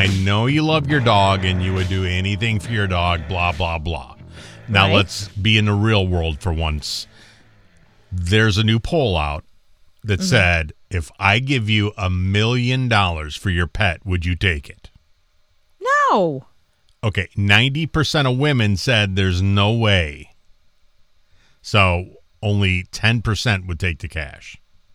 I know you love your dog and you would do anything for your dog, blah, blah, blah. Now Right. let's be in the real world for once. There's a new poll out that said, if I give you $1 million for your pet, would you take it? No. Okay, 90% of women said there's no way. So only 10% would take the cash.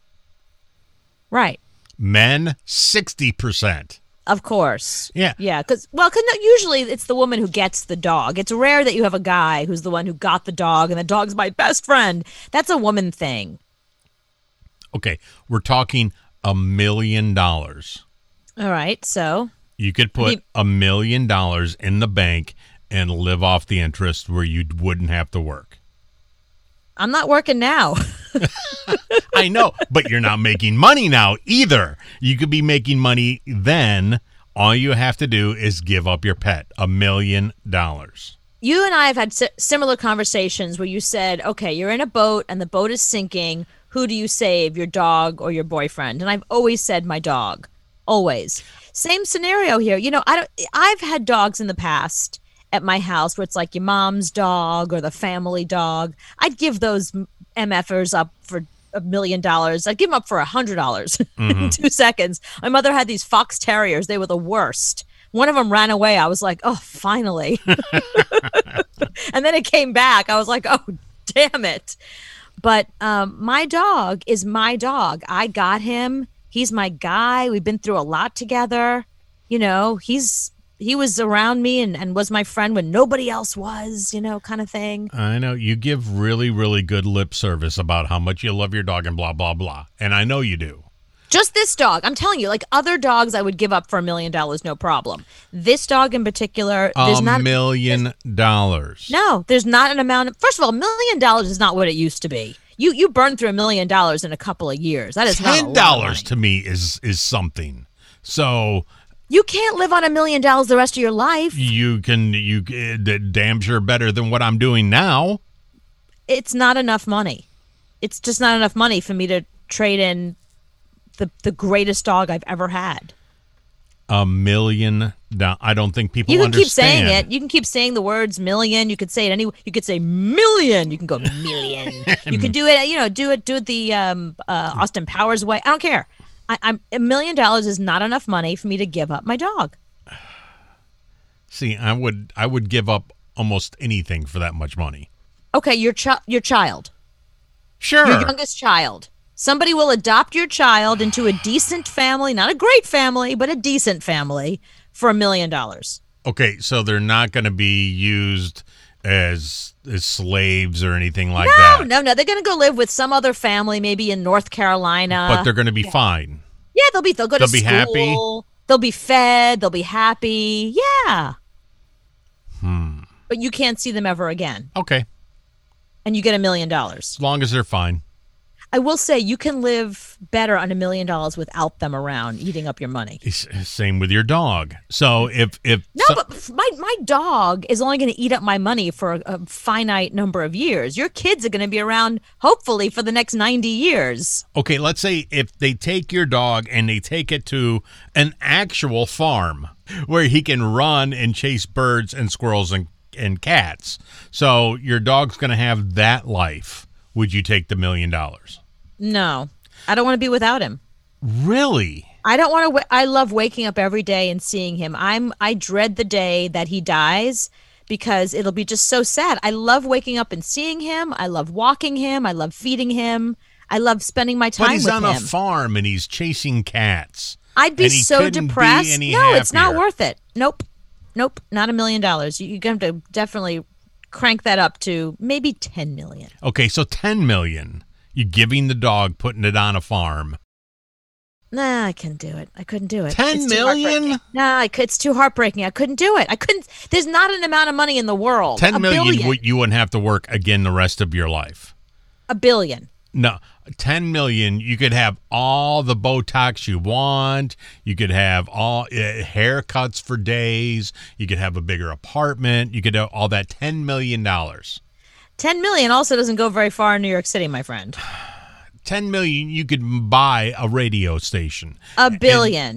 Right. Men, 60%. Of course. Yeah. Yeah, because usually it's the woman who gets the dog. It's rare that you have a guy who's the one who got the dog and the dog's my best friend. That's a woman thing. Okay, we're talking $1 million. All right, so You could put $1 million in the bank and live off the interest where you wouldn't have to work. I'm not working now. I know, but you're not making money now either. You could be making money then. All you have to do is give up your pet. $1 million. You and I have had similar conversations where you said, okay, you're in a boat and the boat is sinking. Who do you save, your dog or your boyfriend? And I've always said my dog. Always. Same scenario here. You know, I've had dogs in the past at my house where it's like your mom's dog or the family dog. I'd give those MFers up for $1 million. I'd give them up for $100 in 2 seconds. My mother had these fox terriers. They were the worst. One of them ran away. I was like, oh, finally. And then it came back. I was like, oh, damn it. But my dog is my dog. I got him. He's my guy. We've been through a lot together. You know, he was around me and was my friend when nobody else was, you know, kind of thing. I know. You give really, really good lip service about how much you love your dog and blah, blah, blah. And I know you do. Just this dog. I'm telling you, like other dogs I would give up for $1 million, no problem. This dog in particular, there's not $1 million. No, there's not an amount. First of all, $1 million is not what it used to be. You burn through $1 million in a couple of years. That is not a lot of $10 money. to me is something. So You can't live on $1 million the rest of your life. you damn sure better than what I'm doing now. It's not enough money. It's just not enough money for me to trade in the greatest dog I've ever had. $1 million. I don't think people You can understand. keep saying it. You can keep saying the words million. You could say it any. You could say million. You can go million. You could do it. You know, do it the Austin Powers way. I don't care. I'm $1 million is not enough money for me to give up my dog. See, I would give up almost anything for that much money. Okay, your child, Sure. your youngest child. Somebody will adopt your child into a decent family, not a great family, but a decent family for $1 million. Okay, so they're not going to be used as slaves or anything like that. No. They're going to go live with some other family, maybe in North Carolina. But they're going to be fine. Yeah, they'll go to They'll school. be happy? They'll be fed. They'll be happy. Yeah. But you can't see them ever again. Okay, And you get $1 million. as long as they're fine. I will say you can live better on $1 million without them around eating up your money. Same with your dog. So if But my dog is only going to eat up my money for a finite number of years. Your kids are going to be around, hopefully, for the next 90 years. okay, let's say if they take your dog and they take it to an actual farm where he can run and chase birds and squirrels and cats. So your dog's going to have that life. Would you take the $1 million? No, I don't want to be without him. Really? I don't want to. I love waking up every day and seeing him. I dread the day that he dies because it'll be just so sad. I love waking up and seeing him. I love walking him. I love feeding him. I love spending my time But he's with on him. a farm and he's chasing cats. I'd be and he so couldn't be depressed. any No, it's not happier. worth it. Nope, not $1 million. You're going to definitely crank that up to maybe 10 million. Okay, so 10 million. You giving the dog, putting it on a farm. Nah, I couldn't do it. I couldn't do it. 10 It's too million? heartbreaking. Nah, it's too heartbreaking. I couldn't do it. I couldn't. There's not an amount of money in the world. 10 $1 million, billion. you wouldn't have to work again the rest of your life. $1 billion. No, 10 million, you could have all the Botox you want. You could have all haircuts for days. You could have a bigger apartment. You could have all that $10 million. 10 million also doesn't go very far in New York City, my friend. 10 million, you could buy a radio station. $1 billion.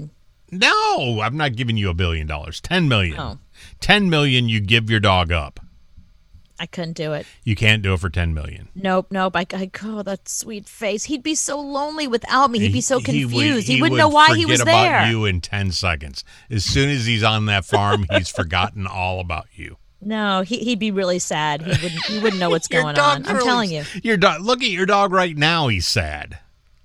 No, I'm not giving you $1 billion. $10 million. Oh. $10 million. You give your dog up. I couldn't do it. You can't do it for $10 million. Nope. Oh, that sweet face. He'd be so lonely without me. He'd be so confused. He would wouldn't know why he was forget about there. you in 10 seconds. As soon as he's on that farm, he's forgotten all about you. No, he'd be really sad. He wouldn't know what's Your going dog's on. I'm telling you. Your dog. Look at your dog right now. He's sad.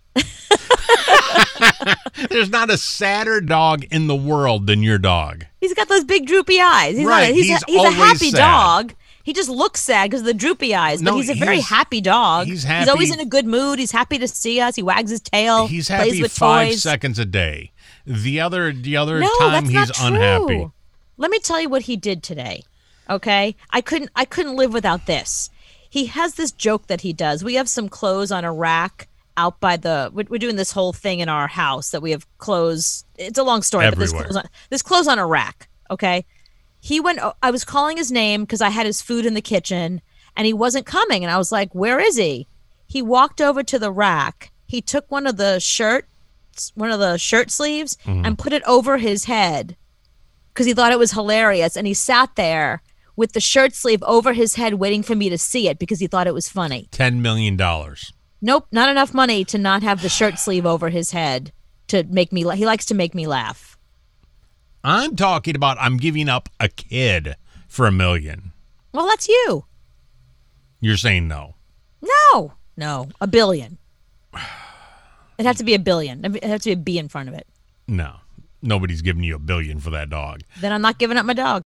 There's not a sadder dog in the world than your dog. He's got those big droopy eyes. He's a always happy sad. dog. He just looks sad because of the droopy eyes, but he's a very happy dog. He's happy. He's always in a good mood. He's happy to see us. He wags his tail. He's plays happy with 5 toys. seconds a day. The other No, time that's he's not true. unhappy. Let me tell you what he did today. Okay? I couldn't live without this. He has this joke that he does. We have some clothes on a rack out by we're doing this whole thing in our house that we have clothes. It's a long story, Everywhere. but there's clothes on a rack, okay? I was calling his name because I had his food in the kitchen and he wasn't coming. And I was like, where is he? He walked over to the rack. He took one of the shirt sleeves and put it over his head because he thought it was hilarious. And he sat there with the shirt sleeve over his head waiting for me to see it because he thought it was funny. $10 million. Nope, not enough money to not have the shirt sleeve over his head to make me he likes to make me laugh. I'm talking about I'm giving up a kid for $1 million. Well, that's you. You're saying no. No, $1 billion. It'd have to be $1 billion. It'd have to be a B in front of it. No. Nobody's giving you $1 billion for that dog. Then I'm not giving up my dog.